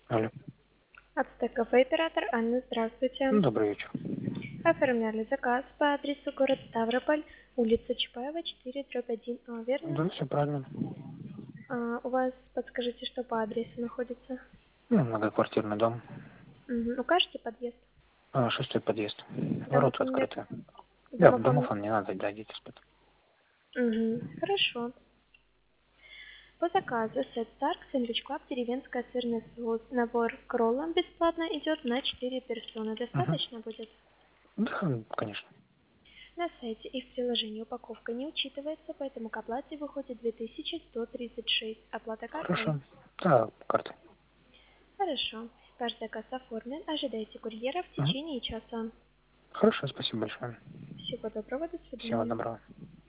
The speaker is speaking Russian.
Алло. Ацтек кафе, оператор Анна, здравствуйте. Добрый вечер. Оформляли заказ по адресу город Ставрополь, улица Чапаева, 4/1, верно? Да, все правильно. У вас, подскажите, что по адресу находится? Ну, многоквартирный дом. Укажите подъезд. 6-й подъезд. Ворота Домофон нет. открыты. Да, в Домофон. домофон не надо, дойдите спать. Хорошо. По заказу сет Старк, сэндвич клаб, деревенская сырный соус, набор к роллам бесплатно идет на 4 персоны. Угу. Достаточно будет? Да, конечно. На сайте и в приложении упаковка не учитывается, поэтому к оплате выходит 2136. Оплата картой? Хорошо. Да, карта. Хорошо. Ваш заказ оформлен. Ожидайте курьера в Угу. течение часа. Хорошо, спасибо большое. Всего доброго, до Всего свидания. доброго.